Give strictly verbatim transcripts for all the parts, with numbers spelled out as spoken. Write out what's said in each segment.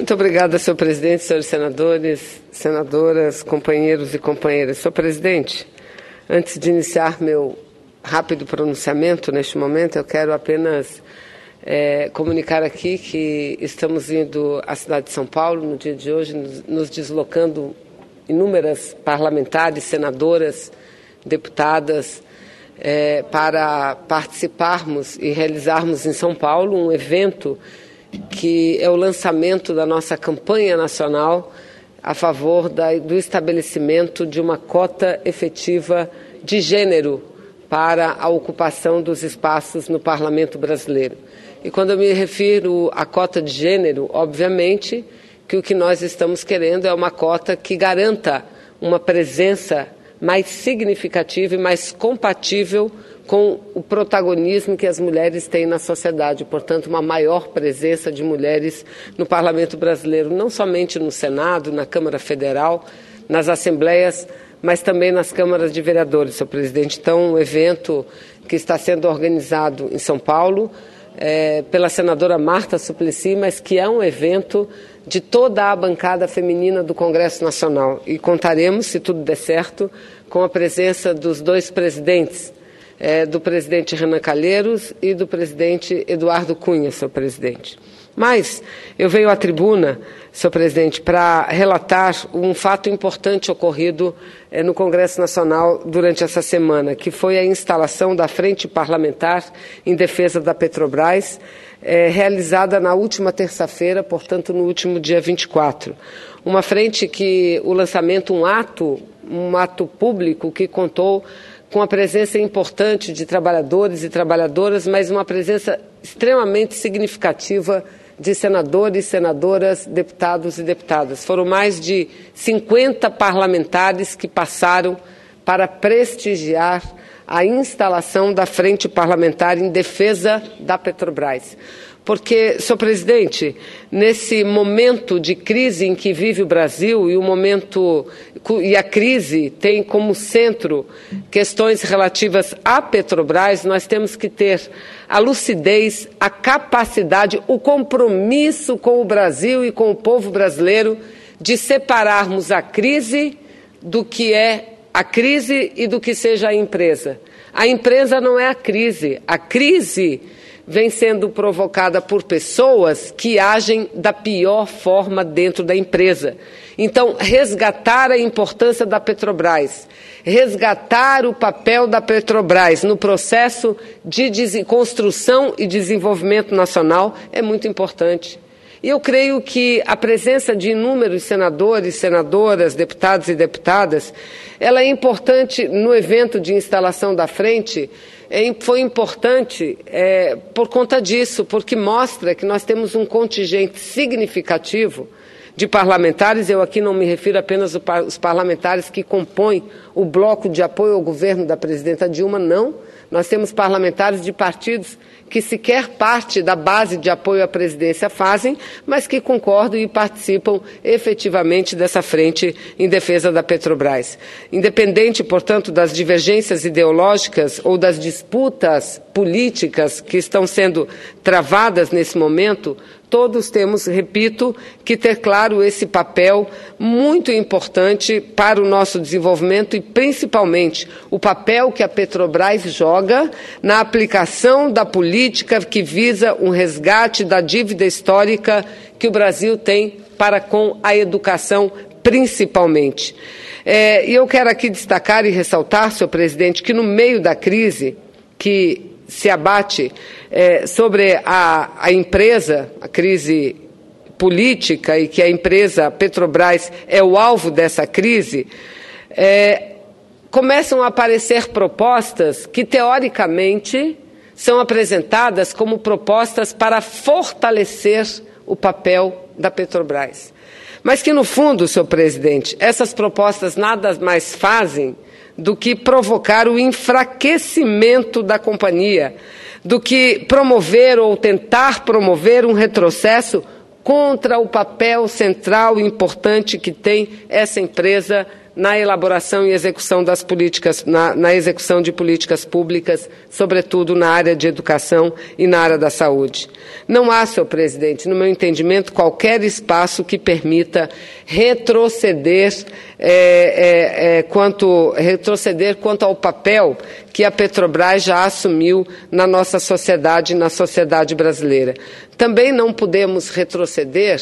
Muito obrigada, senhor presidente, senhores senadores, senadoras, companheiros e companheiras. Senhor presidente, antes de iniciar meu rápido pronunciamento neste momento, eu quero apenas é, comunicar aqui que estamos indo à cidade de São Paulo no dia de hoje, nos, nos deslocando inúmeras parlamentares, senadoras, deputadas, é, para participarmos e realizarmos em São Paulo um evento que é o lançamento da nossa campanha nacional a favor da, do estabelecimento de uma cota efetiva de gênero para a ocupação dos espaços no Parlamento brasileiro. E quando eu me refiro à cota de gênero, obviamente que o que nós estamos querendo é uma cota que garanta uma presença mais significativa e mais compatível com o protagonismo que as mulheres têm na sociedade, portanto, uma maior presença de mulheres no Parlamento brasileiro, não somente no Senado, na Câmara Federal, nas assembleias, mas também nas câmaras de vereadores, senhor presidente. Então, um evento que está sendo organizado em São Paulo é, pela senadora Marta Suplicy, mas que é um evento de toda a bancada feminina do Congresso Nacional. E contaremos, se tudo der certo, com a presença dos dois presidentes, é, do presidente Renan Calheiros e do presidente Eduardo Cunha, senhor presidente. Mas eu venho à tribuna, senhor presidente, para relatar um fato importante ocorrido é, no Congresso Nacional durante essa semana, que foi a instalação da Frente Parlamentar em Defesa da Petrobras, é, realizada na última terça-feira, portanto, no último dia vinte e quatro. Uma frente que o lançamento, um ato, um ato público que contou com a presença importante de trabalhadores e trabalhadoras, mas uma presença extremamente significativa de senadores, senadoras, deputados e deputadas. Foram mais de cinquenta parlamentares que passaram para prestigiar a instalação da Frente Parlamentar em Defesa da Petrobras. Porque, senhor presidente, nesse momento de crise em que vive o Brasil, e o momento e a crise tem como centro questões relativas à Petrobras, nós temos que ter a lucidez, a capacidade, o compromisso com o Brasil e com o povo brasileiro de separarmos a crise do que é a crise e do que seja a empresa. A empresa não é a crise, a crise vem sendo provocada por pessoas que agem da pior forma dentro da empresa. Então, resgatar a importância da Petrobras, resgatar o papel da Petrobras no processo de construção e desenvolvimento nacional é muito importante. E eu creio que a presença de inúmeros senadores, senadoras, deputados e deputadas, ela é importante no evento de instalação da frente. Foi importante é, por conta disso, porque mostra que nós temos um contingente significativo de parlamentares. Eu aqui não me refiro apenas aos parlamentares que compõem o bloco de apoio ao governo da presidenta Dilma, não. Nós temos parlamentares de partidos que sequer parte da base de apoio à presidência fazem, mas que concordam e participam efetivamente dessa frente em defesa da Petrobras. Independente, portanto, das divergências ideológicas ou das disputas políticas que estão sendo travadas nesse momento, todos temos, repito, que ter claro esse papel muito importante para o nosso desenvolvimento e, principalmente, o papel que a Petrobras joga na aplicação da política que visa um resgate da dívida histórica que o Brasil tem para com a educação, principalmente. É, e eu quero aqui destacar e ressaltar, senhor presidente, que no meio da crise que se abate é, sobre a, a empresa, a crise política, e que a empresa Petrobras é o alvo dessa crise, é, começam a aparecer propostas que, teoricamente, são apresentadas como propostas para fortalecer o papel da Petrobras. Mas que, no fundo, senhor presidente, essas propostas nada mais fazem do que provocar o enfraquecimento da companhia, do que promover ou tentar promover um retrocesso contra o papel central e importante que tem essa empresa na elaboração e execução das políticas, na, na execução de políticas públicas, sobretudo na área de educação e na área da saúde. Não há, senhor presidente, no meu entendimento, qualquer espaço que permita retroceder, é, é, é, quanto, retroceder quanto ao papel que a Petrobras já assumiu na nossa sociedade, na sociedade brasileira. Também não podemos retroceder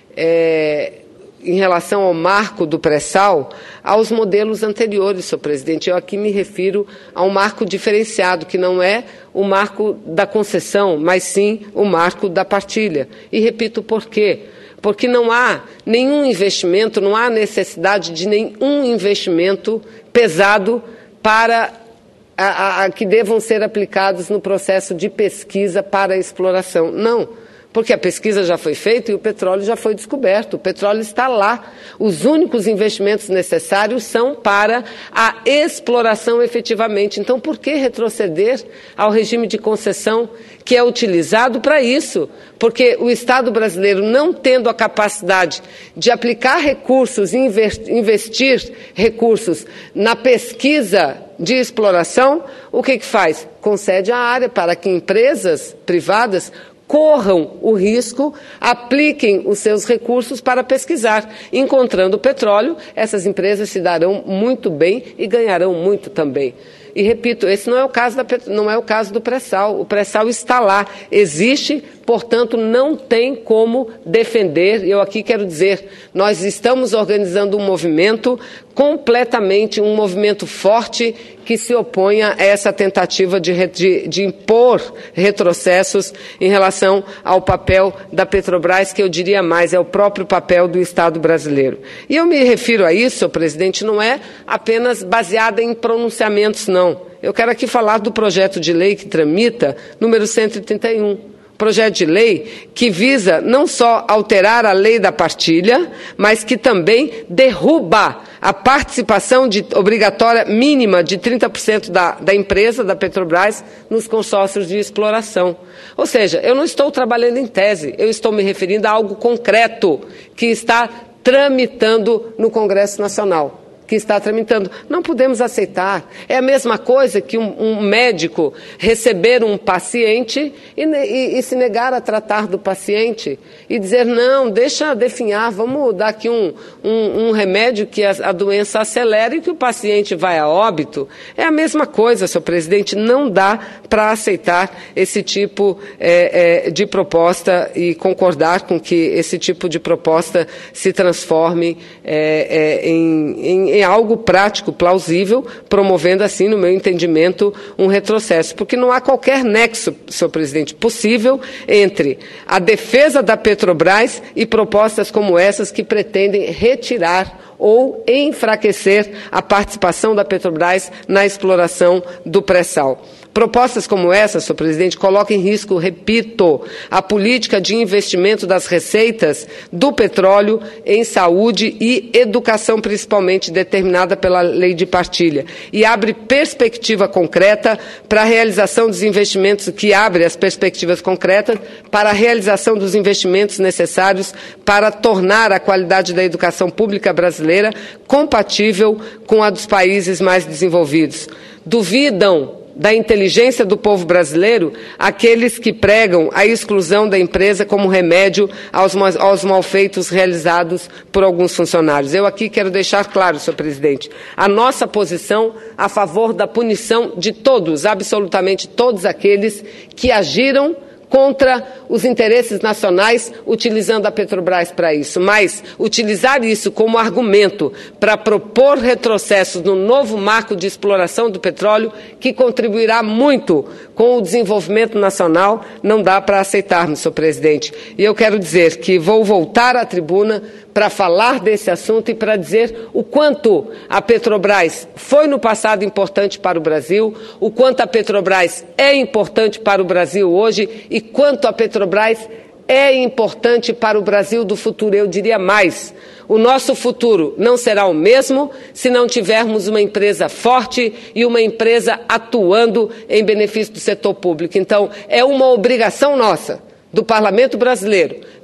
é, em relação ao marco do pré-sal, aos modelos anteriores, senhor presidente. Eu aqui me refiro a um marco diferenciado, que não é o marco da concessão, mas sim o marco da partilha. E repito por quê. Porque não há nenhum investimento, não há necessidade de nenhum investimento pesado para a, a, a que devam ser aplicados no processo de pesquisa para a exploração. Não. Porque a pesquisa já foi feita e o petróleo já foi descoberto. O petróleo está lá. Os únicos investimentos necessários são para a exploração efetivamente. Então, por que retroceder ao regime de concessão que é utilizado para isso? Porque o Estado brasileiro, não tendo a capacidade de aplicar recursos e investir recursos na pesquisa de exploração, o que que faz? Concede a área para que empresas privadas corram o risco, apliquem os seus recursos para pesquisar. Encontrando petróleo, essas empresas se darão muito bem e ganharão muito também. E, repito, esse não é o caso, da, não é o caso do pré-sal. O pré-sal está lá, existe, portanto, não tem como defender. Eu aqui quero dizer, nós estamos organizando um movimento completamente, um movimento forte que se oponha a essa tentativa de, de, de impor retrocessos em relação ao papel da Petrobras, que eu diria mais, é o próprio papel do Estado brasileiro. E eu me refiro a isso, senhor presidente, não é apenas baseada em pronunciamentos, não. Eu quero aqui falar do projeto de lei que tramita, número cento e trinta e um. Projeto de lei que visa não só alterar a lei da partilha, mas que também derruba a participação de, obrigatória mínima de trinta por cento da, da empresa, da Petrobras, nos consórcios de exploração. Ou seja, eu não estou trabalhando em tese, eu estou me referindo a algo concreto que está tramitando no Congresso Nacional. que está tramitando. Não podemos aceitar. É a mesma coisa que um, um médico receber um paciente e, e, e se negar a tratar do paciente e dizer, não, deixa definhar, vamos dar aqui um, um, um remédio que a, a doença acelere e que o paciente vai a óbito. É a mesma coisa, senhor presidente, não dá para aceitar esse tipo é, é, de proposta e concordar com que esse tipo de proposta se transforme é, é, em, em em algo prático, plausível, promovendo assim, no meu entendimento, um retrocesso. Porque não há qualquer nexo, senhor presidente, possível entre a defesa da Petrobras e propostas como essas que pretendem retirar ou enfraquecer a participação da Petrobras na exploração do pré-sal. Propostas como essa, senhor presidente, colocam em risco, repito, a política de investimento das receitas do petróleo em saúde e educação, principalmente determinada pela lei de partilha, e abre perspectiva concreta para a realização dos investimentos, que abre as perspectivas concretas para a realização dos investimentos necessários para tornar a qualidade da educação pública brasileira compatível com a dos países mais desenvolvidos. Duvidam da inteligência do povo brasileiro aqueles que pregam a exclusão da empresa como remédio aos, aos malfeitos realizados por alguns funcionários. Eu aqui quero deixar claro, senhor presidente, a nossa posição a favor da punição de todos, absolutamente todos aqueles que agiram contra os interesses nacionais, utilizando a Petrobras para isso. Mas utilizar isso como argumento para propor retrocessos no novo marco de exploração do petróleo, que contribuirá muito com o desenvolvimento nacional, não dá para aceitarmos, senhor presidente. E eu quero dizer que vou voltar à tribuna para falar desse assunto e para dizer o quanto a Petrobras foi no passado importante para o Brasil, o quanto a Petrobras é importante para o Brasil hoje e quanto a Petrobras é importante para o Brasil do futuro. Eu diria mais, o nosso futuro não será o mesmo se não tivermos uma empresa forte e uma empresa atuando em benefício do setor público. Então, é uma obrigação nossa, do Parlamento brasileiro,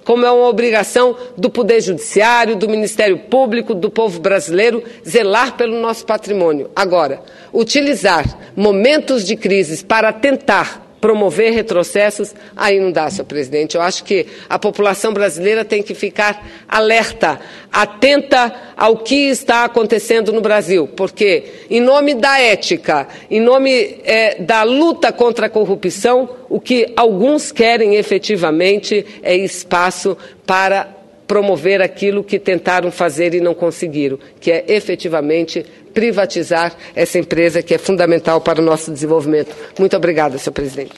como é uma obrigação do Poder Judiciário, do Ministério Público, do povo brasileiro, zelar pelo nosso patrimônio. Agora, utilizar momentos de crise para tentar promover retrocessos, aí não dá, senhor presidente. Eu acho que a população brasileira tem que ficar alerta, atenta ao que está acontecendo no Brasil, porque, em nome da ética, em nome é, da luta contra a corrupção, o que alguns querem efetivamente é espaço para promover aquilo que tentaram fazer e não conseguiram, que é efetivamente privatizar essa empresa que é fundamental para o nosso desenvolvimento. Muito obrigada, senhor presidente.